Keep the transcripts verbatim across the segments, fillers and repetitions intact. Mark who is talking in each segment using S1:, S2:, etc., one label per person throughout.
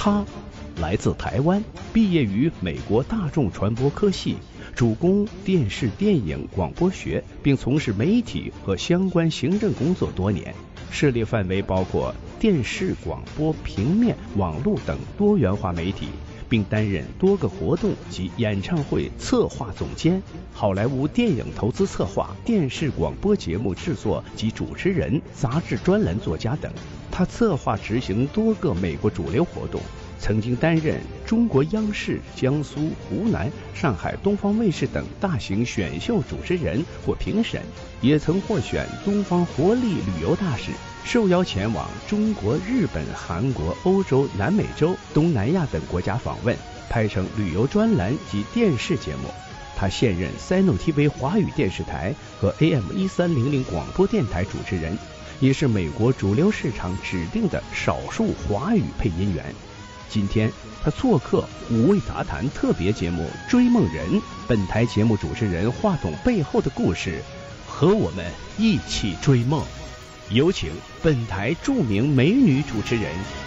S1: 他来自台湾，毕业于美国大众传播科系，主攻电视、电影、广播学，并从事媒体和相关行政工作多年，涉猎范围包括电视、广播、平面、网络等多元化媒体，并担任多个活动及演唱会策划总监、好莱坞电影投资策划、电视广播节目制作及主持人、杂志专栏作家等。他策划执行多个美国主流活动，曾经担任中国央视、江苏、湖南、上海东方卫视等大型选秀主持人或评审，也曾获选东方活力旅游大使，受邀前往中国、日本、韩国、欧洲、南美洲、东南亚等国家访问，拍成旅游专栏及电视节目。他现任三弄 T V 华语电视台和 A M 一三零零广播电台主持人，也是美国主流市场指定的少数华语配音员。今天他做客五味杂谈特别节目《追梦人》，本台节目主持人话筒背后的故事，和我们一起追梦。有请本台著名美女主持人。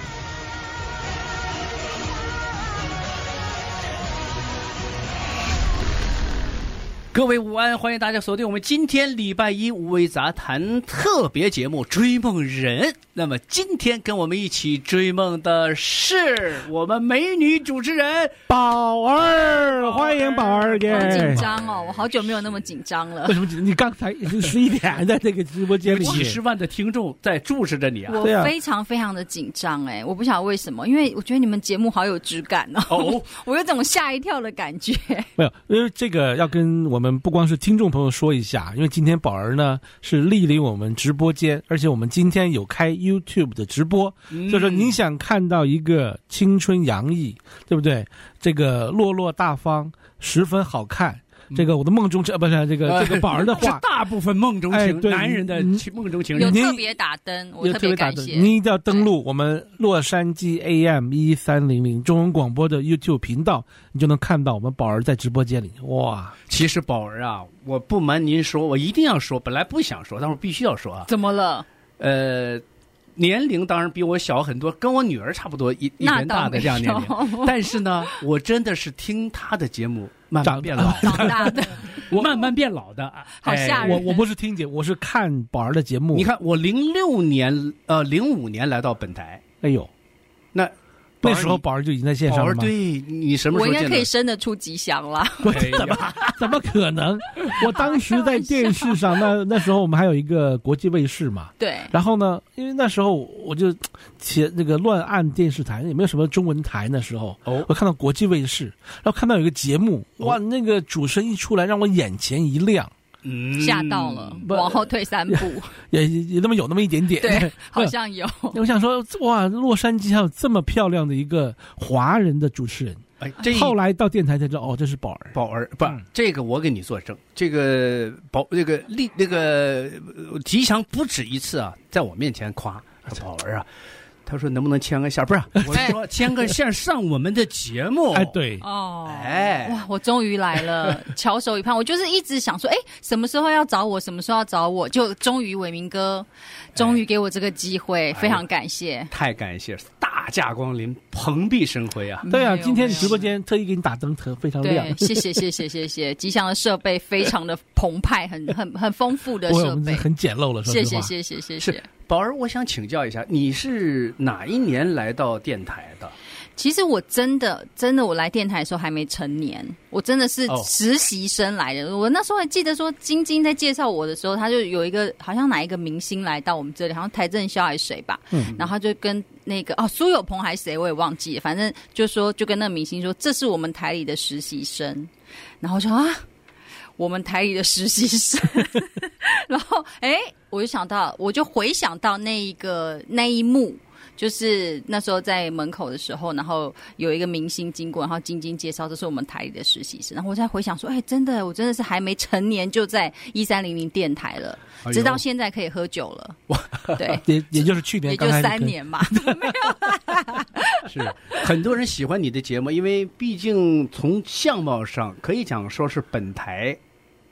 S2: 各位午安，欢迎大家锁定我们今天礼拜一五味杂谈特别节目《追梦人》。那么今天跟我们一起追梦的是我们美女主持人
S3: 宝儿，欢迎宝儿姐。
S4: 好紧张哦，我好久没有那么紧张了。
S3: 为什么？你刚才十一点在这个直播间里，
S2: 几十万的听众在注视着你啊！
S4: 我非常非常的紧张哎，我不晓得为什么，因为我觉得你们节目好有质感哦，哦我有种吓一跳的感觉。
S3: 没有，因为这个要跟我们不光是听众朋友说一下，因为今天宝儿呢是莅临我们直播间，而且我们今天有开 YouTube 的直播，嗯、所以说您想看到一个青春洋溢，对不对？这个落落大方，十分好看。这个我的梦中情，不是这个这个宝儿的话，
S2: 是大部分梦中情，
S3: 哎、
S2: 男人的梦中情人。
S4: 有特别打灯，我特别感谢。
S3: 您一定要登录我们洛杉矶 A M 一三零零中文广播的 YouTube 频道，你就能看到我们宝儿在直播间里。哇，
S2: 其实宝儿啊，我不瞒您说，我一定要说，本来不想说，但是必须要说啊。
S4: 怎么了？
S2: 呃。年龄当然比我小很多，跟我女儿差不多一一年大的这样年龄。但是呢，我真的是听她的节目慢慢变老，
S4: 长大的，
S2: 我慢慢变老的，
S4: 好吓人。
S3: 我我不是听节，我是看宝儿的节目。
S2: 你看，我零六年呃零五年来到本台，
S3: 哎呦，
S2: 那。
S3: 那时候宝儿就已经在线上了吗？
S2: 宝儿，对，你什么时候
S4: 我应该可以生得出吉祥了。
S3: 怎么怎么可能？我当时在电视上，那那时候我们还有一个国际卫视嘛。
S4: 对。
S3: 然后呢，因为那时候我就写那个乱按电视台，也没有什么中文台。那时候，哦，我看到国际卫视，然后看到有一个节目，哇，那个主持人一出来，让我眼前一亮。
S4: 嗯，吓到了，往后退三步，
S3: 也也那么有那么一点点，
S4: 对，好像有。
S3: 我想说，哇，洛杉矶还有这么漂亮的一个华人的主持人。
S2: 哎，这
S3: 后来到电台才知道，哦，这是宝儿。
S2: 宝儿不，嗯、这个我给你作证，这个宝这个利那个吉祥不止一次啊，在我面前夸宝儿啊。他说能不能牵个线？不是，我是说牵个线上我们的节目。
S3: 哎，对，
S4: 哦，哎，哇，我终于来了，翘首以盼。我就是一直想说，哎，什么时候要找我？什么时候要找我？就终于伟明哥，终于给我这个机会，哎、非常感谢，
S2: 太感谢了，大驾光临，蓬荜生辉啊！
S3: 对啊，今天直播间特意给你打灯，非常亮。
S4: 对，谢谢谢谢谢谢，吉祥的设备非常的澎湃，很很很丰富的设备，
S3: 很简陋了，说实话。
S4: 谢谢谢谢谢谢。
S2: 宝儿，我想请教一下，你是哪一年来到电台的？
S4: 其实我真的真的，我来电台的时候还没成年，我真的是实习生来的。哦、我那时候还记得说，晶晶在介绍我的时候，他就有一个好像哪一个明星来到我们这里，好像台正宵还是谁吧，嗯，然后就跟那个哦苏有朋还是谁，我也忘记了，反正就说就跟那个明星说，这是我们台里的实习生，然后就啊。我们台里的实习生，然后哎，我就想到，我就回想到那一个那一幕，就是那时候在门口的时候，然后有一个明星经过，然后晶晶介绍这是我们台里的实习生，然后我再回想说，哎，真的，我真的是还没成年就在一三零零电台了，哎、直到现在可以喝酒了，对，
S3: 也也就是去年刚开始，
S4: 也就三年嘛，没有，
S2: 是很多人喜欢你的节目，因为毕竟从相貌上可以讲说是本台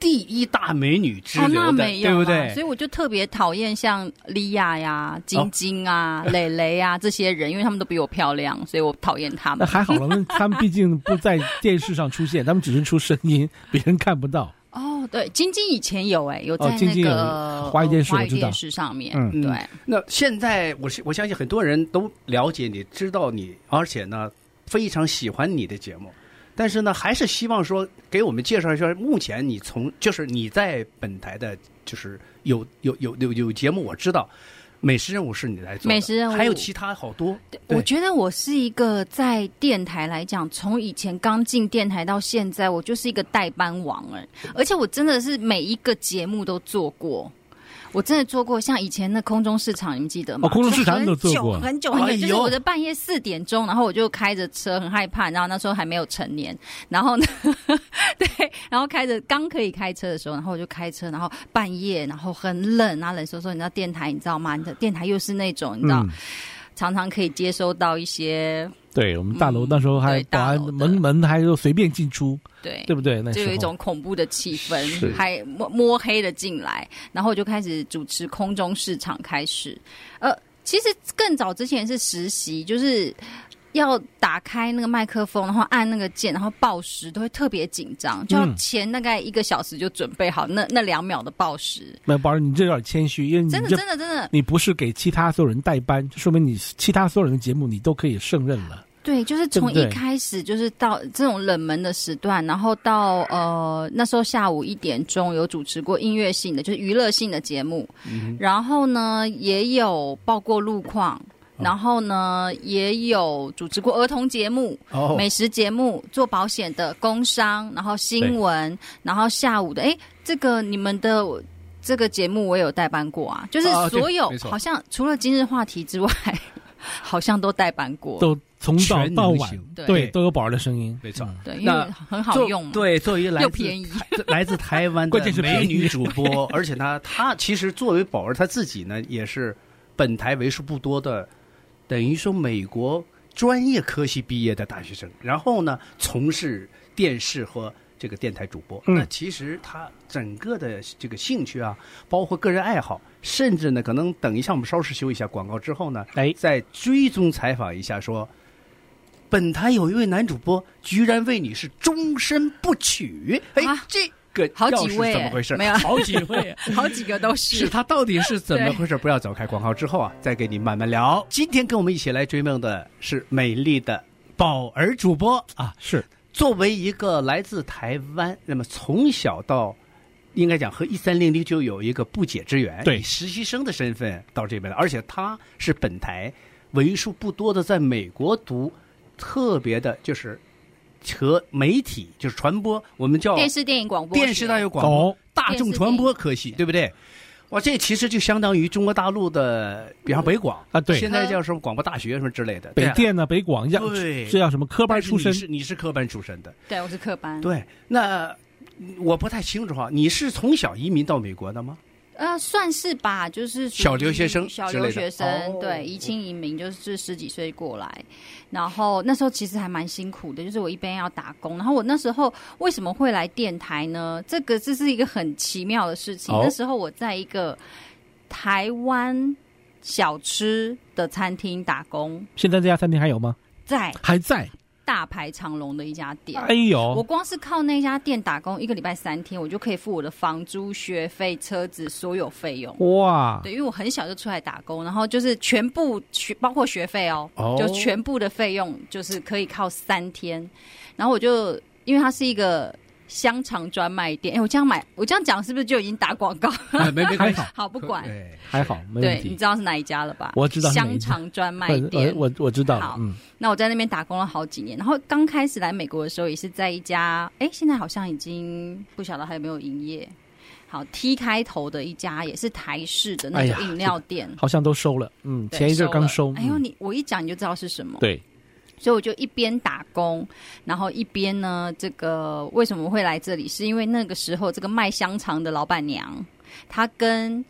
S2: 第一大美女之流的，
S4: 哦、那没有
S2: 对不对？
S4: 所以我就特别讨厌像莉亚呀、晶晶啊、蕾蕾啊这些人，因为他们都比我漂亮，所以我讨厌他们。
S3: 那还好了，他们毕竟不在电视上出现，他们只是出声音，别人看不到。
S4: 哦，对，晶晶以前有哎、欸，有在那个
S3: 华语电视、
S4: 华语电视上面，
S3: 嗯，
S4: 对。
S2: 那现在我我相信很多人都了解你，知道你，而且呢非常喜欢你的节目。但是呢，还是希望说给我们介绍一下，目前你从就是你在本台的，就是有有有有有节目，我知道美食任务是你来做的，
S4: 美食任务
S2: 还有其他好多。
S4: 我觉得我是一个在电台来讲，从以前刚进电台到现在，我就是一个代班王哎，而且我真的是每一个节目都做过。我真的做过，像以前的空中市场，你们记得吗？
S3: 哦，空中市场你都做过，
S4: 很久很久很久，就是我的半夜四点钟，然后我就开着车，很害怕，然后那时候还没有成年，然后呢，对，然后开着刚可以开车的时候，然后我就开车，然后半夜，然后很冷啊，冷飕飕，你知道电台，你知道吗？你的电台又是那种，你知道，嗯、常常可以接收到一些。
S3: 对，我们大楼那时候还保安门门还就随便进出，
S4: 对，
S3: 对不对？那时候
S4: 就有一种恐怖的气氛，还摸摸黑的进来，然后我就开始主持空中市场开始。呃，其实更早之前是实习，就是要打开那个麦克风，然后按那个键，然后报时都会特别紧张，就要前大概一个小时就准备好那那两秒的报时。
S3: 没有，宝儿，你这有点谦虚，因为你
S4: 真的真的真的，
S3: 你不是给其他所有人代班，就说明你其他所有人的节目你都可以胜任了。
S4: 对，就是从一开始就是到这种冷门的时段，然后到呃那时候下午一点钟有主持过音乐性的，就是娱乐性的节目，嗯、然后呢也有报过路况。然后呢，也有主持过儿童节目、哦、美食节目、做保险的、工商，然后新闻，然后下午的，哎，这个你们的这个节目我也有代班过啊，就是所有、哦、好像除了今日话题之外，好像都代班过，
S3: 都从早到晚，
S4: 对,
S3: 对，都有宝儿的声音，
S2: 没错，
S4: 对，因为很好用嘛，
S2: 对，作为来自
S4: 又便宜，
S2: 来自台湾的美女主播，而且呢，她其实作为宝儿她自己呢，也是本台为数不多的。等于说美国专业科系毕业的大学生，然后呢从事电视和这个电台主播、嗯、那其实他整个的这个兴趣啊，包括个人爱好，甚至呢可能等一下我们稍事休一下广告之后呢，哎，再追踪采访一下说，本台有一位男主播居然为你是终身不娶，哎、啊、这个
S4: 好几位
S2: 怎么回事？
S4: 没有
S2: 好几位，
S4: 好几个都是。
S2: 是他到底是怎么回事？不要走开，广告之后啊，再给你慢慢聊。今天跟我们一起来追梦的是美丽的宝儿主播啊，
S3: 是
S2: 作为一个来自台湾，那么从小到应该讲和一三零零就有一个不解之缘，
S3: 对，
S2: 以实习生的身份到这边来，而且他是本台为数不多的在美国读特别的，就是和媒体就是传播，我们叫
S4: 电视电影广播，
S2: 电视大有广播、哦、大众传播科系，对不对？哇，这其实就相当于中国大陆的，比方北广
S3: 啊，对，
S2: 现在叫什么广播大学什么之类的，
S3: 北电呢、北广要
S2: 对，
S3: 这叫什么科班出身？
S2: 你是你是科班出身的，
S4: 对，我是科班。
S2: 对，那我不太清楚哈，你是从小移民到美国的吗？
S4: 呃，算是吧，就是
S2: 小留学生，
S4: 小留学生，
S2: 哦、
S4: 对，移亲移民，就是十几岁过来，然后那时候其实还蛮辛苦的，就是我一边要打工，然后我那时候为什么会来电台呢？这个这是一个很奇妙的事情。哦、那时候我在一个台湾小吃的餐厅打工，
S3: 现在这家餐厅还有吗？
S4: 在，
S3: 还在。
S4: 大排长龙的一家店，
S3: 哎呦！
S4: 我光是靠那家店打工一个礼拜三天，我就可以付我的房租、学费、车子所有费用。
S3: 哇！
S4: 对，因为我很小就出来打工，然后就是全部学，包括学费哦，哦就全部的费用就是可以靠三天。然后我就因为它是一个香肠专卖店，哎，我这样买，我这样讲是不是就已经打广告？
S2: 没没
S3: 还好，
S4: 好不管，
S3: 还好，没问题。
S4: 对，你知道是哪一家了吧？
S3: 我知道
S4: 香肠专卖店，
S3: 我我知道。
S4: 好，
S3: 嗯，
S4: 那我在那边打工了好几年，然后刚开始来美国的时候，也是在一家，哎，现在好像已经不晓得还有没有营业。好 ，T 开头的一家也是台式的那种饮料店，
S3: 哎、好像都收了。嗯，前一阵刚收。
S4: 哎呦，你我一讲你就知道是什么。
S3: 对。
S4: 所以我就一边打工，然后一边呢，这个为什么会来这里？是因为那个时候这个卖香肠的老板娘，她跟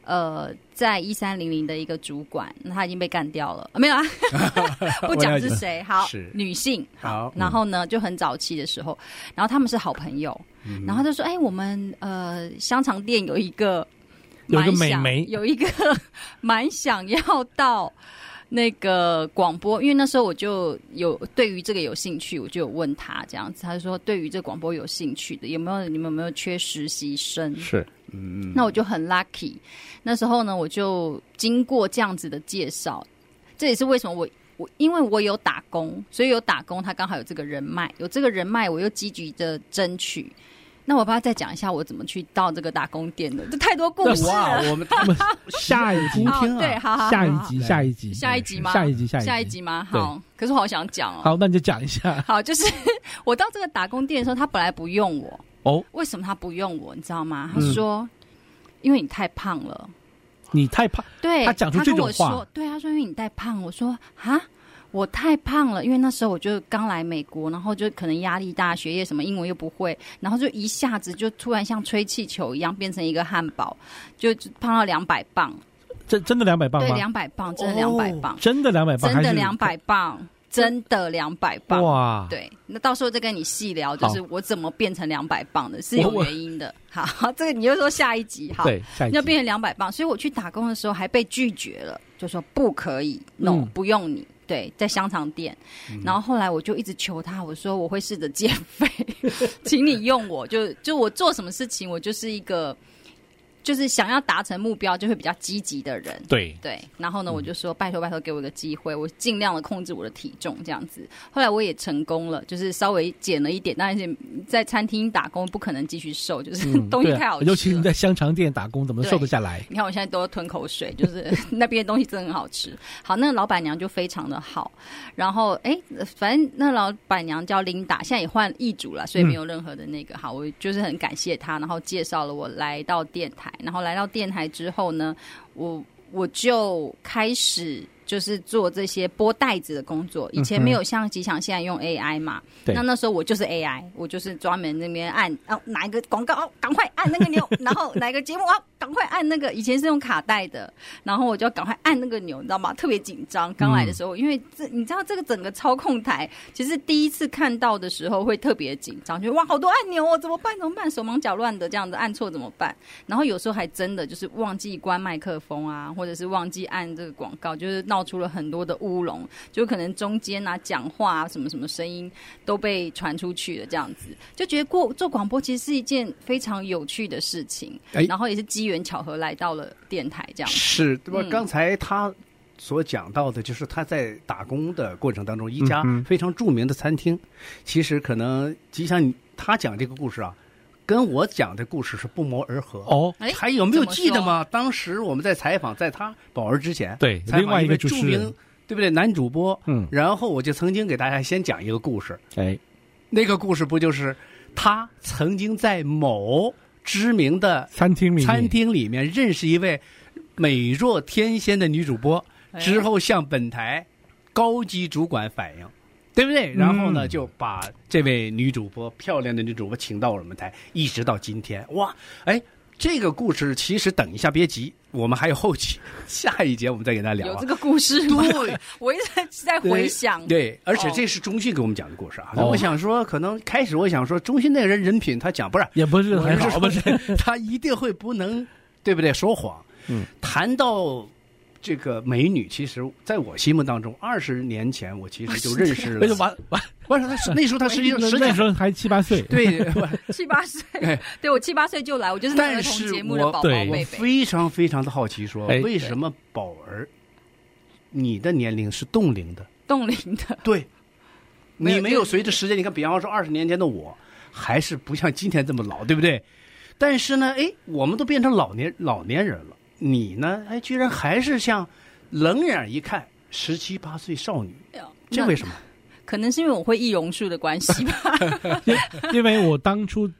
S4: 呃，在一三零零的一个主管，那他已经被干掉了，啊、没有啊，不讲是谁。好，女性。好，然后呢，就很早期的时候，然后他们是好朋友，嗯、然后就说：“哎，我们呃香肠店有一个
S3: 有一个美眉，
S4: 有一个蛮想要到。”那个广播，因为那时候我就有对于这个有兴趣，我就有问他这样子，他就说对于这广播有兴趣的，有没有你们有没有缺实习生？
S2: 是，嗯，
S4: 那我就很 lucky。那时候呢，我就经过这样子的介绍，这也是为什么我我因为我有打工，所以有打工，他刚好有这个人脉，有这个人脉，我又积极的争取。那我帮他再讲一下我怎么去到这个打工店的，这太多故事了。
S2: 哇，我们他们
S3: 下一集
S4: 听啊，对，好好，
S3: 下一集，下一集，
S4: 下一集吗？
S3: 下一集，下一集，
S4: 下一集吗？好，可是我好想讲哦。
S3: 好，那你就讲一下。
S4: 好，就是我到这个打工店的时候，他本来不用我
S3: 哦。
S4: 为什么他不用我？你知道吗？他说，嗯、因为你太胖了。
S3: 你太胖？
S4: 对，
S3: 他讲出这种话。
S4: 他跟我说，对，他说因为你太胖。我说啊。我太胖了，因为那时候我就刚来美国，然后就可能压力大，学业什么英文又不会，然后就一下子就突然像吹气球一样变成一个汉堡，就胖到两百磅。
S3: 真真的两百磅吗？
S4: 对，两百磅，真的两百磅，
S3: 真的两百磅，
S4: 真的两百磅，真的两百磅。
S3: 哇！
S4: 对，那到时候再跟你细聊，就是我怎么变成两百磅的，是有原因的。好，这个你就说下一集，好，
S3: 对，下一集
S4: 要变成两百磅，所以我去打工的时候还被拒绝了，就说不可以 ，no，、嗯、不用你。对，在香肠店，然后后来我就一直求他，我说我会试着减肥，请你用我，就就我做什么事情，我就是一个就是想要达成目标就会比较积极的人。
S3: 对
S4: 对，然后呢，我就说拜托拜托给我一个机会，我尽量的控制我的体重这样子。后来我也成功了，就是稍微减了一点，但是在餐厅打工不可能继续瘦，就是、嗯、东西太好吃了、
S3: 啊、尤其你在香肠店打工，怎么瘦得下来？
S4: 你看我现在都吞口水，就是那边的东西真的很好吃。好，那个老板娘就非常的好，然后哎，反正那老板娘叫琳达，现在也换易主了，所以没有任何的那个、嗯、好，我就是很感谢她，然后介绍了我来到电台。然后来到电台之后呢，我我就开始就是做这些拨带子的工作。以前没有像吉祥现在用 A I 嘛，
S3: 嗯、
S4: 那那时候我就是 A I， 我就是专门那边按哦哪一个广告哦，赶快按那个钮，然后哪一个节目啊，赶快按那个。以前是用卡带的，然后我就要赶快按那个钮，你知道吗？特别紧张。刚来的时候，嗯、因为这你知道这个整个操控台，其实第一次看到的时候会特别紧张，觉得哇好多按钮哦，怎么办？怎么办？手忙脚乱的这样子按错怎么办？然后有时候还真的就是忘记关麦克风啊，或者是忘记按这个广告，就是闹出了很多的乌龙，就可能中间啊讲话啊什么什么声音都被传出去了，这样子就觉得过做广播其实是一件非常有趣的事情，欸、然后也是机缘巧合来到了电台这样子。
S2: 是，对吧？嗯、刚才他所讲到的就是他在打工的过程当中，一家非常著名的餐厅，嗯、其实可能吉祥他讲这个故事啊。跟我讲的故事是不谋而合
S3: 哦，
S2: 还有没有记得吗？当时我们在采访，在他宝儿之前，
S3: 对，另外一个
S2: 著名，对不对？男主播，
S3: 嗯，
S2: 然后我就曾经给大家先讲一个故事，
S3: 哎，
S2: 那个故事不就是他曾经在某知名的
S3: 餐厅里
S2: 餐厅里面认识一位美若天仙的女主播，
S4: 哎、
S2: 之后向本台高级主管反映。对不对？然后呢，就把这位女主播，漂亮的女主播请到我们台，一直到今天。哇，哎，这个故事其实等一下别急，我们还有后期，下一节我们再给大家聊、啊。
S4: 有这个故事吗？对，我一直在回想。
S2: 对，对而且这是中信给我们讲的故事啊。哦、我想说，可能开始我想说，中信那个人人品，他讲不是
S3: 也不是很好，不是
S2: 他一定会不能，对不对？说谎。
S3: 嗯，
S2: 谈到。这个美女，其实在我心目当中，二十年前我其实就认识了。
S3: 完完，
S2: 不是，那时候他实际上
S3: 那时候还七八岁，
S2: 对，
S4: 七八岁，对我七八岁就来，我就是那儿童节目的宝宝贝贝。
S2: 我非常非常的好奇说，说为什么宝儿，你的年龄是冻龄的？
S4: 冻龄的，
S2: 对，你没有随着时间，你看，比方说二十年前的我，还是不像今天这么老，对不对？但是呢，哎，我们都变成老年老年人了。你呢？哎，居然还是像冷眼一看十七八岁少女，这为什么？
S4: 可能是因为我会易容术的关系吧。
S3: 因为我当初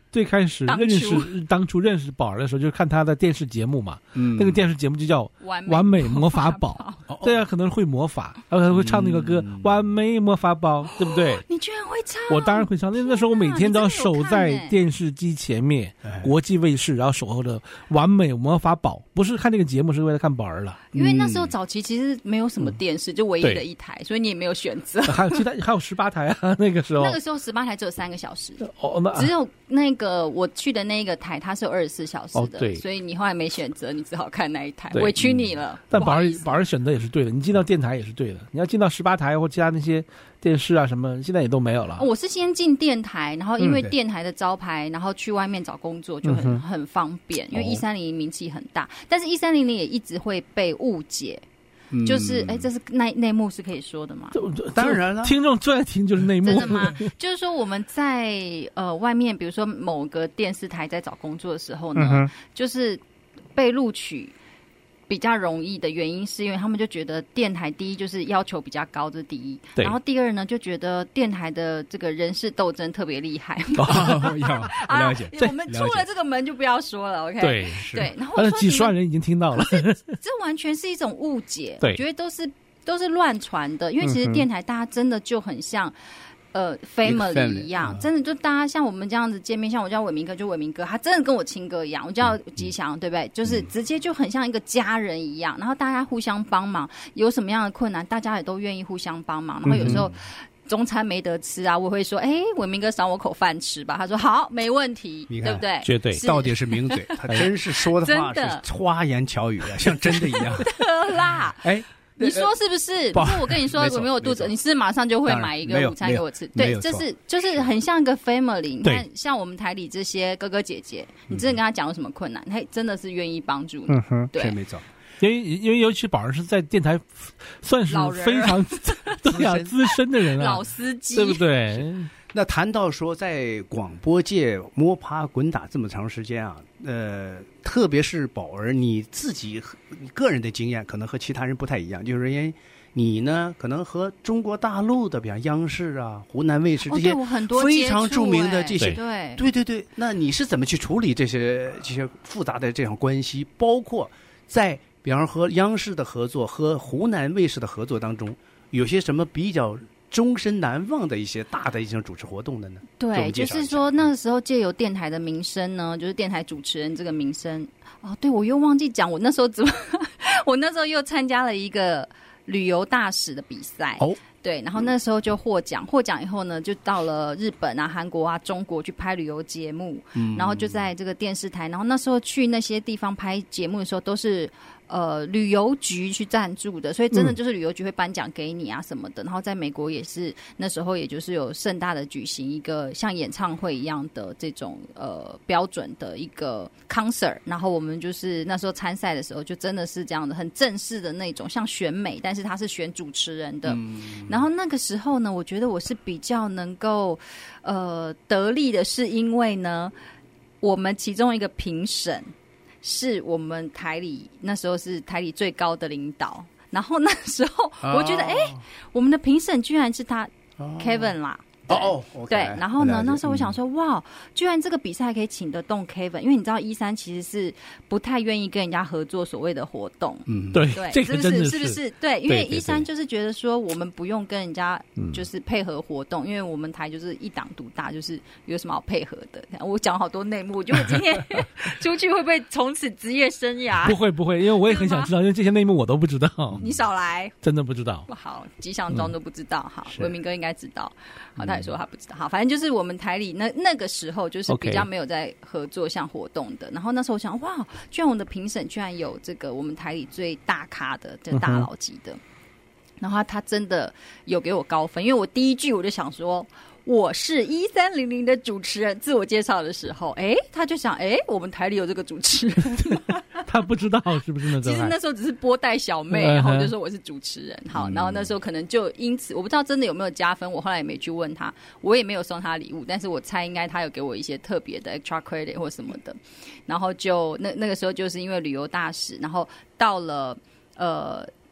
S3: 最开始认识当初认识宝儿的时候，就是看他的电视节目嘛，嗯，那个电视节目就叫《完美魔法宝》，对啊，可能会魔法，然后还会唱那个歌《嗯、完美魔法宝》，对不对？
S4: 你居然会唱？
S3: 我当然会唱，因为那时候我每天都要守在电视机前面，欸、国际卫视，然后守候着《完美魔法宝》，不是看这个节目，是为了看宝儿了。
S4: 因为那时候早期其实没有什么电视，嗯、就唯一的一台，所以你也没有选择。
S3: 还有其他还有十八台啊，那个时候
S4: 那个时候十八台只有三个小时，哦，那只有那个我去的那个台，它是有二十四小时的，哦，对，所以你后来没选择，你只好看那一台，委屈你了。嗯、
S3: 但宝儿宝儿选择也是对的，你进到电台也是对的，你要进到十八台或其他那些电视啊什么，现在也都没有了。
S4: 我是先进电台，然后因为电台的招牌，嗯、然后去外面找工作就很、嗯、很方便，因为一三零零名气很大，哦、但是一三零零也一直会被误解。就是哎，这是内内幕是可以说的吗？
S2: 当然了，
S3: 听众最爱听就是内幕。
S4: 真的吗？就是说我们在呃外面，比如说某个电视台在找工作的时候呢，嗯、就是被录取比较容易的原因，是因为他们就觉得电台第一就是要求比较高，这是第一。然后第二呢，就觉得电台的这个人事斗争特别厉害。
S3: 哦，要了解。
S4: 啊、我们出了这个门就不要说了 ，OK？
S3: 对，
S4: 对。然后
S3: 但是几十万人已经听到了，
S4: 这, 这完全是一种误解。
S3: 对，
S4: 我觉得都是都是乱传的，因为其实电台大家真的就很像。呃 ，family 一样，真的就大家像我们这样子见面，像我叫伟明哥就伟明哥，他真的跟我亲哥一样，我叫吉祥，嗯、对不对？就是直接就很像一个家人一样，然后大家互相帮忙，有什么样的困难，大家也都愿意互相帮忙。然后有时候中餐没得吃啊，我会说，哎，伟明哥赏我口饭吃吧，他说好，没问题，对不对？
S3: 绝对，
S2: 到底是名嘴，他真是说的话是花言巧语啊，像真的一样。
S4: 的啦，哎。你说是不是？不是我跟你说我没有肚子，你是马上就会买一个午餐给我吃。对，这是就是很像一个 family。你看，像我们台里这些哥哥姐姐，你真的跟他讲有什么困难，他真的是愿意帮助你。
S3: 嗯哼，
S4: 对，
S2: 没错。
S3: 因为因为尤其宝儿是在电台算是非常对啊资深的人啊，
S4: 老司机，
S3: 对不对？
S2: 那谈到说在广播界摸爬滚打这么长时间啊，呃，特别是宝儿你自己你个人的经验可能和其他人不太一样，就是因为你呢可能和中国大陆的比方央视啊、湖南卫视这些非常著名的这些，
S4: 对
S2: 对对对，那你是怎么去处理这些这些复杂的这样关系？包括在比方和央视的合作和湖南卫视的合作当中，有些什么比较终身难忘的一些大的一些主持活动的呢？
S4: 对，就是说那个时候借由电台的名声呢，就是电台主持人这个名声。哦，对，我又忘记讲，我那时候怎么，我那时候又参加了一个旅游大使的比赛。哦。对，然后那时候就获奖，获奖以后呢，就到了日本啊、韩国啊、中国去拍旅游节目，嗯，然后就在这个电视台，然后那时候去那些地方拍节目的时候，都是呃旅游局去赞助的，所以真的就是旅游局会颁奖给你啊什么的。嗯、然后在美国也是那时候，也就是有盛大的举行一个像演唱会一样的这种呃标准的一个 concert， 然后我们就是那时候参赛的时候，就真的是这样的很正式的那种，像选美，但是他是选主持人的。嗯然后那个时候呢，我觉得我是比较能够呃得力的，是因为呢，我们其中一个评审是我们台里那时候是台里最高的领导，然后那时候我觉得哎、哦，我们的评审居然是他、哦、Kevin 啦。
S2: 哦哦，
S4: 对，然后呢？那时候我想说，哇，居然这个比赛可以请得动 Kevin， 因为你知道一三其实是不太愿意跟人家合作所谓的活动，
S3: 嗯，对，
S4: 对，
S3: 这个真的是
S4: 是不是？对，因为一三就是觉得说我们不用跟人家就是配合活动，嗯、因为我们台就是一党独大，就是有什么好配合的。我讲好多内幕，就我今天出去会不会从此职业生涯？
S3: 不会不会，因为我也很想知道，因为这些内幕我都不知道。
S4: 你少来，
S3: 真的不知道。
S4: 好，吉祥装都不知道。好，文明哥应该知道。好，他也说他不知道。好，反正就是我们台里那那个时候就是比较没有在合作像活动的。Okay. 然后那时候我想，哇，居然我们的评审居然有这个我们台里最大咖的，这大佬级的。嗯、然后他, 他真的有给我高分，因为我第一句我就想说。我是一三零零的主持人，自我介绍的时候，哎，他就想，哎，我们台里有这个主持人，
S3: 他不知道是不是那时候？
S4: 其实那时候只是波带小妹，然后我就说我是主持人，好，然后那时候可能就因此，我不知道真的有没有加分，我后来也没去问他，我也没有送他礼物，但是我猜应该他有给我一些特别的 extra credit 或什么的，然后就那那个时候就是因为旅游大使，然后到了呃。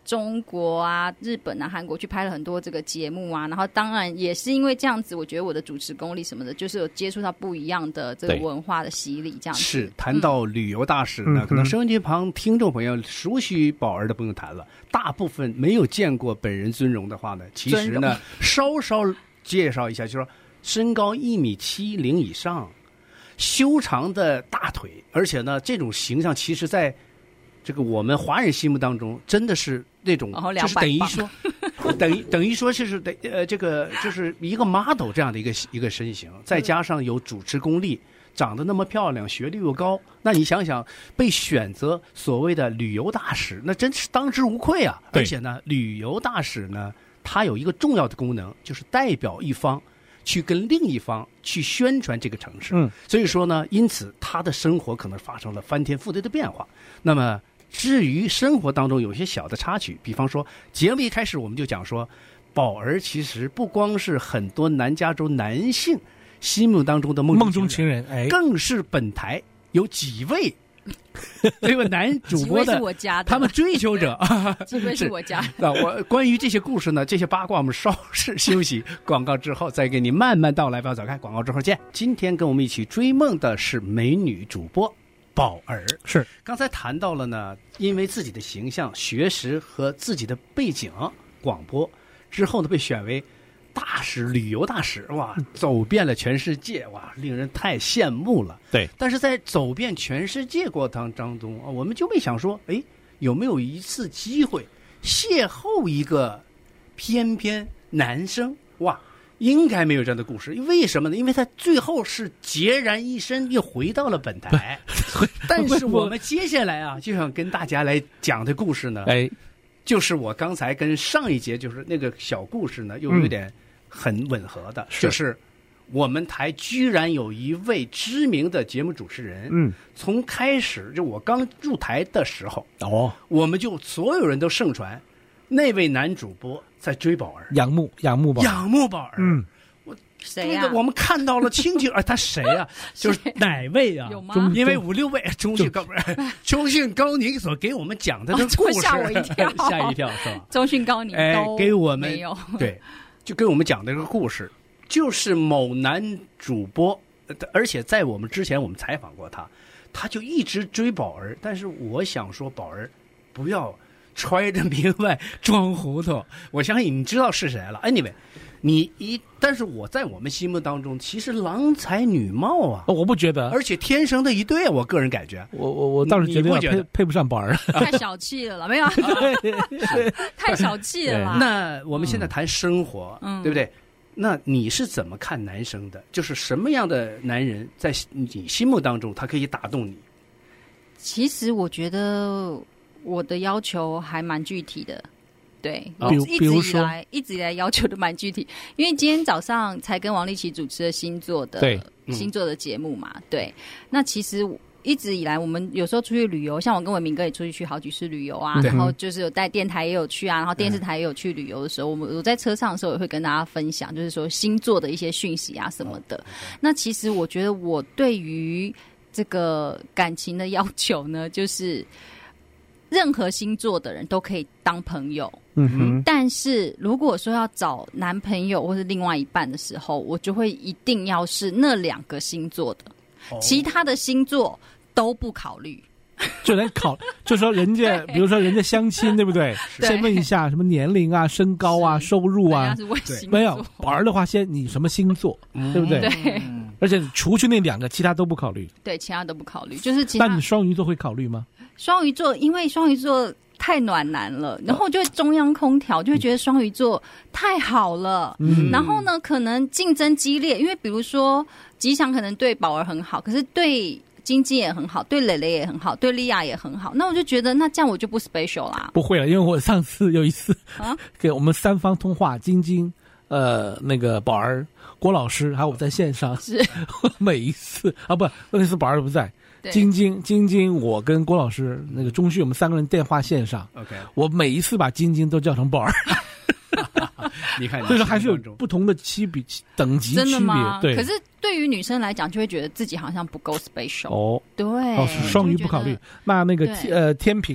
S4: 中国啊、日本啊、韩国去拍了很多这个节目啊，然后当然也是因为这样子，我觉得我的主持功力什么的，就是有接触到不一样的这个文化的洗礼，这样子。
S2: 是谈到旅游大使呢，
S3: 嗯、
S2: 可能收音机旁听众朋友熟悉宝儿的不用谈了，大部分没有见过本人尊容的话呢，其实呢稍稍介绍一下，就是说身高一米七零以上，修长的大腿，而且呢这种形象其实在这个我们华人心目当中真的是那种，
S4: 哦、
S2: 就是等于说等于等于说就是等呃这个就是一个 model 这样的一个一个身形，再加上有主持功力，长得那么漂亮，学历又高，那你想想被选择所谓的旅游大使，那真是当之无愧啊！而且呢，旅游大使呢，它有一个重要的功能，就是代表一方去跟另一方去宣传这个城市。
S3: 嗯，
S2: 所以说呢，因此他的生活可能发生了翻天覆地的变化。那么至于生活当中有些小的插曲，比方说节目一开始我们就讲说，宝儿其实不光是很多南加州男性心目当中的梦
S3: 中情人，哎，
S2: 更是本台有几位这位男主播的，
S4: 是我家的
S2: 他们追求者，
S4: 几位是我家的。
S2: 那我关于这些故事呢，这些八卦我们稍事休息，广告之后再给你慢慢道来，不要走开，广告之后见。今天跟我们一起追梦的是美女主播宝儿，
S3: 是
S2: 刚才谈到了呢，因为自己的形象、学识和自己的背景，广播之后呢被选为大使、旅游大使，哇，走遍了全世界，哇，令人太羡慕了。
S3: 对，
S2: 但是在走遍全世界过程当中啊，我们就没想说，哎，有没有一次机会邂逅一个偏偏男生？哇，应该没有这样的故事。为什么呢？因为他最后是孑然一身，又回到了本台。但是我们接下来啊，就想跟大家来讲的故事呢，
S3: 哎，
S2: 就是我刚才跟上一节就是那个小故事呢，又有点很吻合的，
S3: 嗯、
S2: 就是我们台居然有一位知名的节目主持人，
S3: 嗯，
S2: 从开始就我刚入台的时候，
S3: 哦，
S2: 我们就所有人都盛传那位男主播在追宝儿，
S3: 仰慕仰慕宝儿，
S2: 仰慕宝儿，
S3: 嗯。
S4: 谁呀、啊？
S2: 我们看到了清清，啊，他谁呀、啊？就是哪位啊？
S4: 有吗？
S2: 因为五六位中信高不是中信高宁所给我们讲的这个故事，
S4: 吓我一跳，
S2: 吓一跳是吧？
S4: 中信高宁
S2: 哎，给我们
S4: 没有
S2: 对，就给我们讲的这个故事，就是某男主播，而且在我们之前我们采访过他，他就一直追宝儿，但是我想说宝儿不要揣着明白装糊涂，我相信你知道是谁了。Anyway。你一，但是我在我们心目当中，其实郎才女貌啊，
S3: 我不觉得，
S2: 而且天生的一对啊，我个人感觉，
S3: 我我我倒是觉得配
S2: 得
S3: 配不上宝儿，
S4: 太小气了，没有，太小气了啦。
S2: 那我们现在谈生活，
S4: 嗯，
S2: 对不对？那你是怎么看男生的？就是什么样的男人在你心目当中，他可以打动你？
S4: 其实我觉得我的要求还蛮具体的。对，
S3: 哦、
S4: 一直以来一直以来要求的蛮具体，因为今天早上才跟王丽琪主持了星座的
S3: 对、
S4: 嗯、星座的节目嘛，对。那其实一直以来，我们有时候出去旅游，像我跟文明哥也出去去好几次旅游啊，然后就是有带电台也有去啊，然后电视台也有去旅游的时候，我们我在车上的时候也会跟大家分享，就是说星座的一些讯息啊什么的。哦、那其实我觉得我对于这个感情的要求呢，就是任何星座的人都可以当朋友。
S3: 嗯哼，
S4: 但是如果说要找男朋友或是另外一半的时候，我就会一定要是那两个星座的，哦、其他的星座都不考虑。
S3: 就来考，就说人家，比如说人家相亲，对不对？先问一下什么年龄啊、身高啊、收入啊。没有宝儿的话，先你什么星座，嗯、对不对？
S4: 对。
S3: 而且除去那两个，其他都不考虑。
S4: 对，其他都不考虑，就是其他。
S3: 那你双鱼座会考虑吗？
S4: 双鱼座，因为双鱼座太暖男了，然后就会中央空调，就会觉得双鱼座太好了。嗯，然后呢，可能竞争激烈，因为比如说吉祥可能对宝儿很好，可是对晶晶也很好，对蕾蕾也很好，对莉亚也很好，那我就觉得那这样我就不 special 啦。
S3: 不会了，因为我上次有一次啊，给我们三方通话，晶晶、呃，那个宝儿、郭老师，还有我在线上，
S4: 是
S3: 每一次啊，不，那次宝儿不在。晶晶，晶晶，我跟郭老师那个中旭，我们三个人电话线上。
S2: OK，
S3: 我每一次把晶晶都叫成宝儿。
S2: 你看，
S3: 所以说还是有不同的区别等级区别。
S4: 真的吗？
S3: 对。
S4: 可是对于女生来讲，就会觉得自己好像不够 special。
S3: 哦，
S4: 对。
S3: 哦，双鱼不考虑。那那个呃天平呢？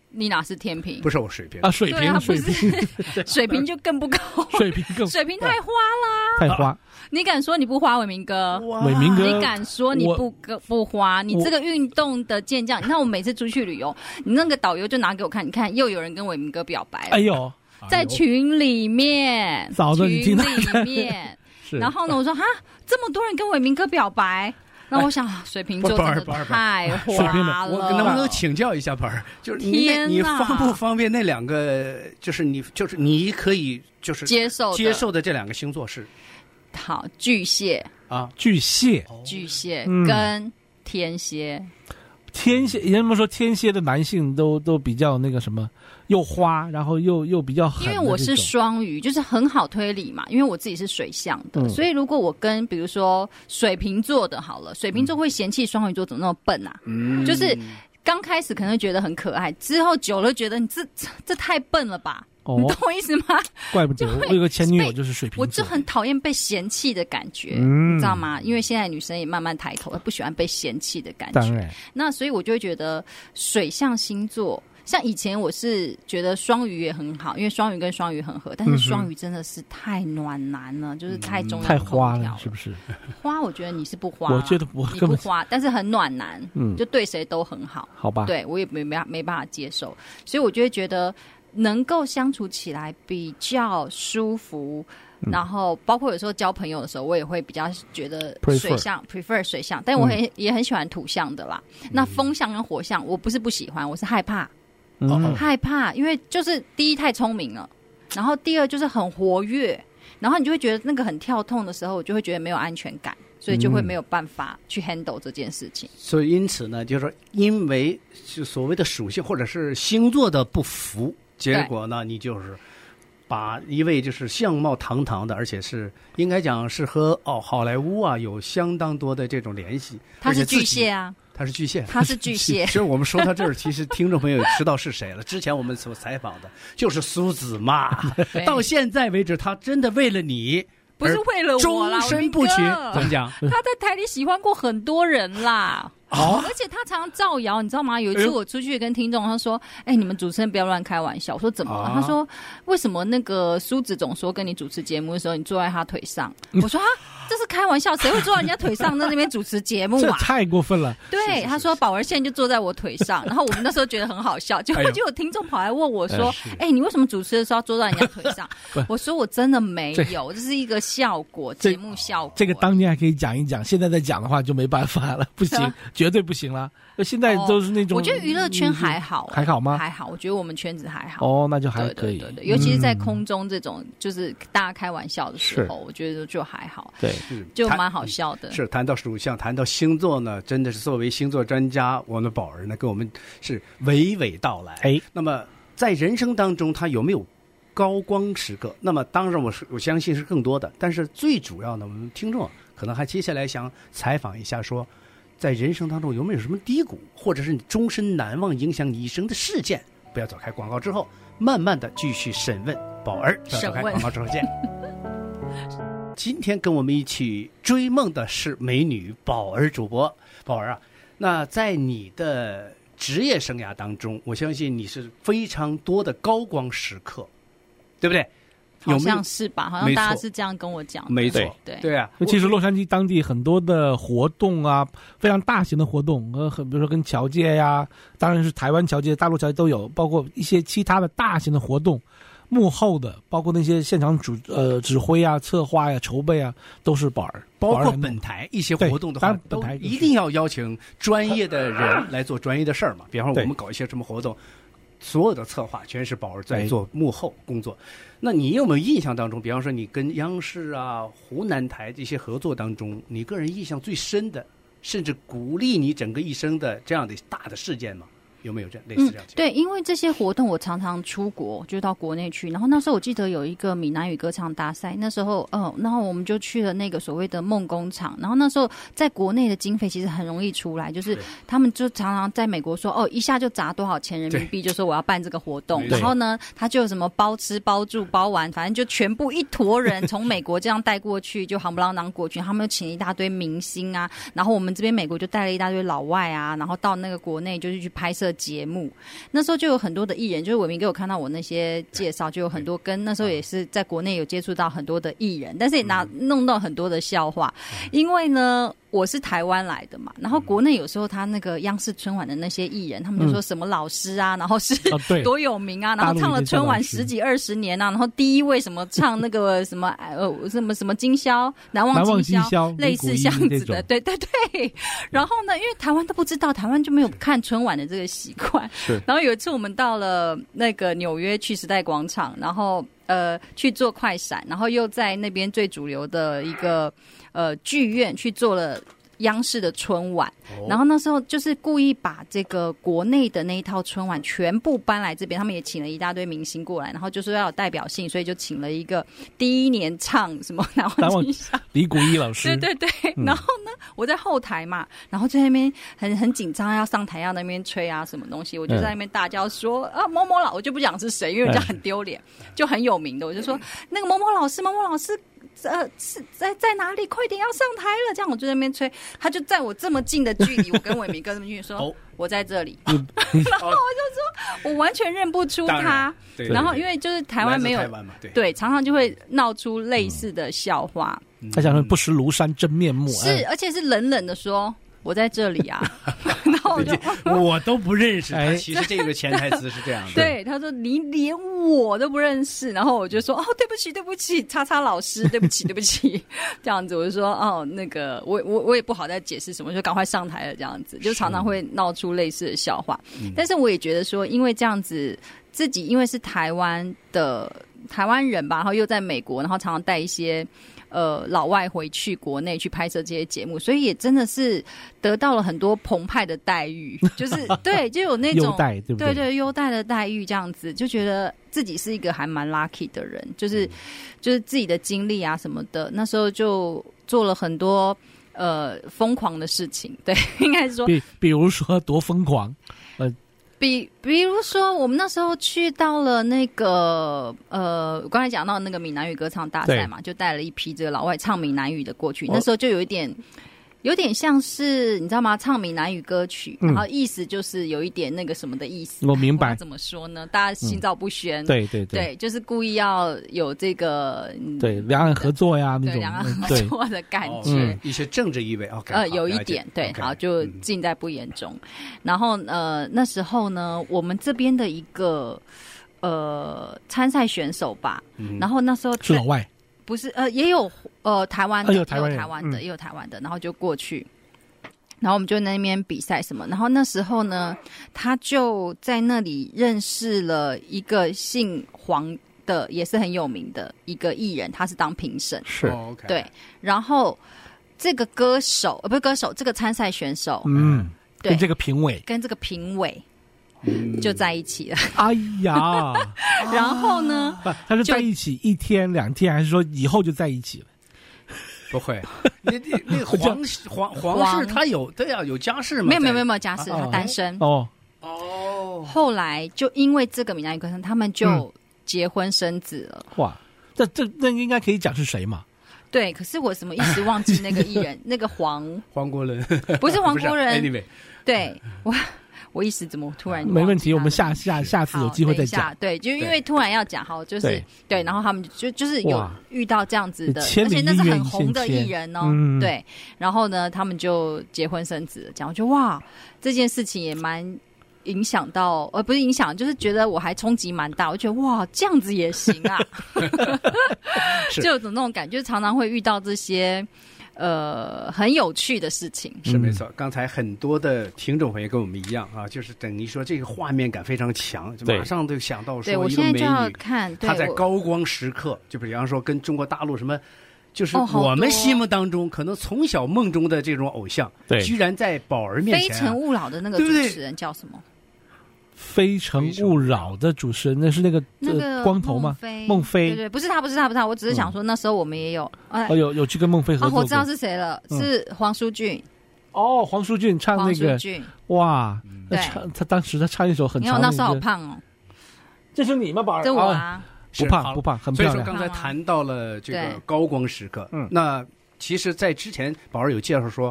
S4: 你哪是天平？
S2: 不是我水平
S3: 啊，水平、
S4: 对啊、
S3: 水平
S4: 水平就更不高，
S3: 水平更
S4: 水平太花啦，
S3: 太花。
S4: 你敢说你不花，伟明哥？
S3: 伟明哥，
S4: 你敢说你不不花？你这个运动的健将，你看我每次出去旅游，你那个导游就拿给我看，你看又有人跟伟明哥表白了。
S3: 哎呦，
S4: 在群里面，
S3: 嫂子你听到
S4: 群里面，然后呢，我说哈，这么多人跟伟明哥表白。那我想，水瓶座真的太花了。
S2: 我能不能请教一下宝儿？就是你你方不方便那两个？就是你就是你可以就是
S4: 接受
S2: 接受的这两个星座是？
S4: 好，巨蟹
S2: 啊，
S3: 巨蟹，
S4: 巨蟹跟天蝎。
S3: 天蝎，人们说天蝎的男性都都比较那个什么，又花，然后又又比较狠。
S4: 因为我是双鱼，就是很好推理嘛。因为我自己是水象的，嗯、所以如果我跟比如说水瓶座的好了，水瓶座会嫌弃双鱼座怎么那么笨啊？嗯，就是刚开始可能会觉得很可爱，之后久了觉得你这这这太笨了吧？哦、你懂我意思吗？
S3: 怪不得我有个前女友就是水瓶座，
S4: 我就很讨厌被嫌弃的感觉，嗯、你知道吗？因为现在女生也慢慢抬头，不喜欢被嫌弃的感觉。
S3: 当然，
S4: 那所以我就会觉得水象星座，像以前我是觉得双鱼也很好，因为双鱼跟双鱼很合，但是双鱼真的是太暖男了，嗯、就是太中央
S3: 太花了，是不是？
S4: 花，我觉得你是不花，
S3: 我觉得不，
S4: 你不花，但是很暖男，嗯，就对谁都很好，
S3: 好吧？
S4: 对我也没没没办法接受，所以我就会觉得。能够相处起来比较舒服，嗯、然后包括有时候交朋友的时候，我也会比较觉得水象 prefer, prefer 水象，但我很、嗯、也很喜欢土象的啦。嗯、那风象跟火象，我不是不喜欢，我是害怕，嗯、害怕，因为就是第一太聪明了，然后第二就是很活跃，然后你就会觉得那个很跳痛的时候，我就会觉得没有安全感。所以就会没有办法去 handle 这件事情。
S2: 所以因此呢，就是说，因为就所谓的属性或者是星座的不符，结果呢，你就是把一位就是相貌堂堂的，而且是应该讲是和哦好莱坞啊有相当多的这种联系。
S4: 他是巨蟹啊。
S2: 他是巨蟹，
S4: 他是巨蟹。
S2: 其实我们说到这儿，其实听众朋友知道是谁了。之前我们所采访的就是苏子嘛，到现在为止，他真的为了你。
S4: 不是为了我啦，
S2: 终身不娶，怎么讲？
S4: 他在台里喜欢过很多人啦，哦、而且他常常造谣，你知道吗？有一次我出去跟听众，他说：“哎、欸，你们主持人不要乱开玩笑。”我说：“怎么了？”啊、他说：“为什么那个苏子总说跟你主持节目的时候，你坐在他腿上？”我说：“啊。”这是开玩笑，谁会坐在人家腿上在那边主持节目啊？
S3: 这太过分了。
S4: 对，是是是他说宝儿现在就坐在我腿上，然后我们那时候觉得很好笑，结果就有听众跑来问我说：“哎、欸，你为什么主持的时候要坐在人家腿上？”我说：“我真的没有，这是一个效果，节目效果。”
S3: 这个当年还可以讲一讲，现在再讲的话就没办法了，不行，绝对不行了。现在都是那种，
S4: 我觉得娱乐圈还好、欸，
S3: 还好吗？
S4: 还好，我觉得我们圈子还好。
S3: 哦，那就还可以。
S4: 对对 对, 对，尤其是在空中这种，嗯、就是大家开玩笑的时候，我觉得就还好。
S3: 对，
S4: 就蛮好笑的。
S2: 是谈到属相，谈到星座呢，真的是作为星座专家，我们的宝儿呢，跟我们是娓娓道来。哎，那么在人生当中，他有没有高光时刻？那么当然我是我相信是更多的，但是最主要的，我们听众可能还接下来想采访一下说。在人生当中有没有什么低谷，或者是你终身难忘、影响你一生的事件？不要走开广告之后，慢慢的继续审问宝儿。不要走开广告之后见。今天跟我们一起追梦的是美女宝儿主播。宝儿啊，那在你的职业生涯当中，我相信你是非常多的高光时刻，对不对？
S4: 好像是吧，好像大家是这样跟我讲的。
S2: 没错，
S4: 对
S2: 对啊。
S3: 其实洛杉矶当地很多的活动啊，非常大型的活动，呃，比如说跟侨界呀，当然是台湾侨界、大陆侨界都有，包括一些其他的大型的活动，幕后的，包括那些现场主呃指挥啊、策划呀、筹备啊，都是宝儿。
S2: 包括本台一些活动的话，
S3: 本台
S2: 一定要邀请专业的人来做专业的事儿嘛。比方说我们搞一些什么活动。所有的策划全是宝儿在做幕后工作。那你有没有印象当中，比方说你跟央视啊、湖南台这些合作当中，你个人印象最深的，甚至鼓励你整个一生的这样的大的事件吗？有没有这类似这样、嗯？
S4: 对，因为这些活动我常常出国，就到国内去。然后那时候我记得有一个闽南语歌唱大赛，那时候，呃，然后我们就去了那个所谓的梦工厂。然后那时候在国内的经费其实很容易出来，就是他们就常常在美国说，哦，一下就砸多少钱人民币，就说我要办这个活动。然后呢，他就有什么包吃包住包玩，反正就全部一坨人从美国这样带过去，就夯不啷当过去。他们就请了一大堆明星啊，然后我们这边美国就带了一大堆老外啊，然后到那个国内就是去拍摄。 个节目，那时候就有很多的艺人，就是伟明给我看到我那些介绍，就有很多跟那时候也是在国内有接触到很多的艺人，但是也拿弄到很多的笑话，因为呢。我是台湾来的嘛，然后国内有时候他那个央视春晚的那些艺人，他们就说什么老师啊，然后是、哦、多有名啊，然后唱了春晚十几二十年啊，然后第一位什么唱那个什么呃什么什么今宵难忘今宵，类似这样子的，对对对。然后呢，因为台湾都不知道，台湾就没有看春晚的这个习惯。然后有一次我们到了那个纽约去时代广场，然后呃去做快闪，然后又在那边最主流的一个。呃，剧院去做了央视的春晚，哦、然后那时候就是故意把这个国内的那一套春晚全部搬来这边，他们也请了一大堆明星过来，然后就说要有代表性，所以就请了一个第一年唱什么难忘今宵
S3: 李谷一老师，
S4: 对对对、嗯，然后呢，我在后台嘛，然后在那边很很紧张，要上台要那边吹啊什么东西，我就在那边大叫说、嗯、啊某某老，我就不讲是谁，因为这样很丢脸，就很有名的，我就说那个某某老师，某某老师。呃，是在在哪里？快点要上台了！这样我就在那边吹，他就在我这么近的距离，我跟伟明跟这么近说、哦，我在这里。然后我就说，我完全认不出他。然后因为就是台湾没有，对, 对，常常就会闹出类似的笑话。
S3: 嗯、他想说不识庐山真面目，
S4: 是、哎、而且是冷冷的说。我在这里啊，然后我就
S2: 我都不认识他。其实这个潜台词是这样的。
S4: 对，他说你连我都不认识，然后我就说哦，对不起，对不起，叉叉老师，对不起，对不起，这样子我就说哦，那个我我我也不好再解释什么，就赶快上台了，这样子就常常会闹出类似的笑话。但是我也觉得说，因为这样子自己因为是台湾的台湾人吧，然后又在美国，然后常常带一些。呃，老外回去国内去拍摄这些节目，所以也真的是得到了很多澎湃的待遇，就是对，就有那种
S3: 优待，对不对？
S4: 对对，优待的待遇这样子，就觉得自己是一个还蛮 lucky 的人，就是、嗯、就是自己的经历啊什么的，那时候就做了很多呃疯狂的事情，对，应该是说，
S3: 比比如说多疯狂，呃。
S4: 比比如说，我们那时候去到了那个呃，我刚才讲到那个闽南语歌唱大赛嘛，就带了一批这个老外唱闽南语的过去。哦、那时候就有一点，有点像是你知道吗？唱闽南语歌曲，嗯、然后意思就是有一点那个什么的意思。
S3: 我明白。
S4: 怎么说呢？大家心照不宣。
S3: 嗯、对对对，
S4: 对，就是故意要有这个
S3: 对两岸合作呀那种
S4: 对两岸合作的感觉，
S2: 嗯、一些政治意味。OK，
S4: 呃，有一点对，
S2: okay,
S4: 好，就尽在不言中。嗯、然后呃，那时候呢，我们这边的一个呃参赛选手吧，嗯、然后那时候
S3: 是老外。
S4: 不是呃，也有呃台湾的，
S3: 也有台湾
S4: 台湾的，也有台湾的，然后就过去，然后我们就在那边比赛什么，然后那时候呢，他就在那里认识了一个姓黄的，也是很有名的一个艺人，他是当评审，
S3: 是、
S2: oh, okay.
S4: 对，然后这个歌手呃不是歌手，这个参赛选手，
S3: 嗯，
S4: 对，
S3: 跟这个评委，
S4: 跟这个评委。就在一起了。
S3: 哎呀，
S4: 然后呢？
S3: 他是在一起一天两天，还是说以后就在一起了？
S2: 不会，那那那皇皇皇室他有对啊有家室吗？
S4: 没有没有没有家室，他单身。
S3: 哦
S2: 哦，
S4: 后来就因为这个闽南语歌声，他们就结婚生子了。
S3: 哇，这这那应该可以讲是谁嘛？
S4: 对，可是我怎么一时忘记那个艺人，那个黄
S2: 黄国伦，
S4: 不是黄国伦。
S2: Anyway，
S4: 对我。我一时怎么突然
S3: 没问题，我们下下下次有机会再讲。
S4: 对，就因为突然要讲好，就是 对, 对，然后他们就就是有遇到这样子的，而且那是很红的艺人哦。嗯、对，然后呢，他们就结婚生子了，这样我觉得哇，这件事情也蛮影响到，呃，不是影响，就是觉得我还冲击蛮大。我觉得哇，这样子也行啊，就有种那种感觉，常常会遇到这些。呃，很有趣的事情
S2: 是没错。刚才很多的听众朋友跟我们一样啊，就是等于说这个画面感非常强，就马上就想到说一个美女，她在高光时刻，就比方说跟中国大陆什么，就是我们心目当中可能从小梦中的这种偶像，
S3: 对，
S2: 居然在宝儿面前、啊，
S4: 非诚勿扰的那个主持人叫什么？
S3: 非诚勿扰的主持人，那是那个
S4: 那个、
S3: 呃、光头吗？孟非，
S4: 对对，不是他，不是他，不是他。我只是想说，那时候我们也有，
S3: 嗯哎、哦，有有去跟孟非合作过。
S4: 啊，我知道是谁了，嗯、是黄舒骏。
S3: 哦，黄舒骏唱那个，哇，那唱他当时他唱一首很长的、那個，
S4: 你那时候好胖哦。
S3: 这是你吗，宝儿？
S4: 这我啊，
S3: 不胖不胖，很漂亮。
S2: 所以说刚才谈到了这个高光时刻，嗯，那其实，在之前宝儿有介绍说。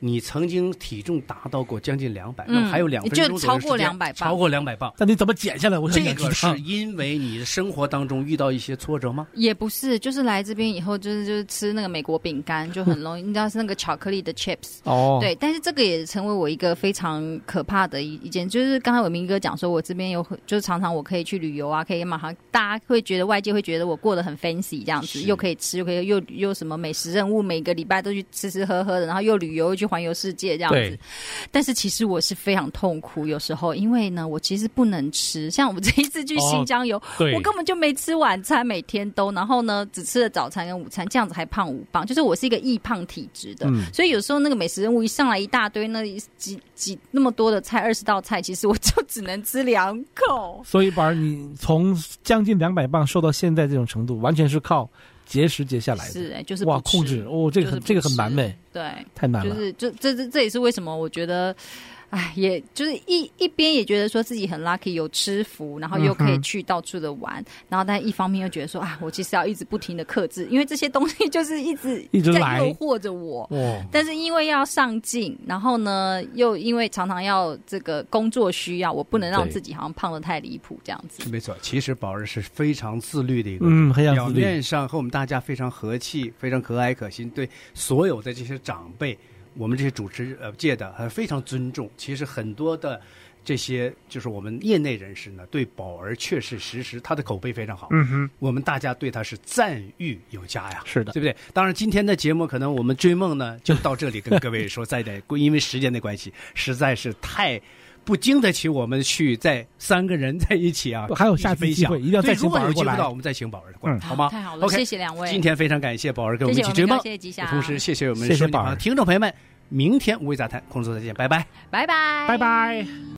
S2: 你曾经体重达到过将近两百，
S4: 嗯，
S2: 那么还有两分钟
S4: 就超过两百磅，
S2: 超过两百磅。
S3: 那你怎么减下来？我
S2: 这个是因为你的生活当中遇到一些挫折吗？
S4: 也不是，就是来这边以后，就是就是吃那个美国饼干，就很容易，你知道是那个巧克力的 chips
S3: 哦，
S4: 对。但是这个也成为我一个非常可怕的一一件，就是刚才伟明哥讲说，我这边有就是常常我可以去旅游啊，可以马上大家会觉得外界会觉得我过得很 fancy 这样子，又可以吃又可以又又什么美食任务，每个礼拜都去吃吃喝喝的，然后又旅游又去环游世界这样子。但是其实我是非常痛苦，有时候因为呢，我其实不能吃，像我们这一次去新疆游，哦，我根本就没吃晚餐，每天都，然后呢只吃了早餐跟午餐，这样子还胖五磅，就是我是一个易胖体质的，嗯，所以有时候那个美食任务一上来一大堆，那几几那么多的菜，二十道菜，其实我就只能吃两口。所以
S3: 宝儿，你从将近两百磅瘦到现在这种程度，完全是靠节食节下来的，
S4: 是哎，就是
S3: 哇，控制哦，这个很、就是、这个很难呗，
S4: 对，
S3: 太难了。
S4: 就是这这这这也是为什么我觉得，哎，也就是一一边也觉得说自己很 lucky 有吃福，然后又可以去到处的玩，嗯、然后但一方面又觉得说啊，我其实要一直不停的克制，因为这些东西就是一直
S3: 一直
S4: 在诱惑着我。
S3: 哦，
S4: 但是因为要上进，然后呢又因为常常要这个工作需要，我不能让自己好像胖得太离谱这样子。
S2: 没错，其实宝儿是非常自律的一个，
S3: 嗯，
S2: 表面上和我们大家非常和气，非常和蔼可亲，对所有的这些长辈。我们这些主持呃界的还非常尊重，其实很多的这些就是我们业内人士呢，对宝儿确实实实他的口碑非常好，
S3: 嗯哼，
S2: 我们大家对他是赞誉有加呀，
S3: 是的，
S2: 对不对？当然，今天的节目可能我们追梦呢就到这里跟各位说再见，因为时间的关系，实在是太不经得起我们去在三个人在一起啊，
S3: 还有下次机会，一定要再请宝儿过来。
S2: 如果有机会到，我们再请宝儿过来，
S3: 嗯、
S2: 好吗？
S4: 太好了，
S2: okay,
S4: 谢谢两位。
S2: 今天非常感谢宝儿跟我们一起追梦，
S4: 谢谢吉祥，
S2: 同时谢谢我们
S3: 谢谢宝儿
S2: 听众朋友们。明天无为杂谈，空中再见，拜拜，
S4: 拜拜，
S3: 拜拜。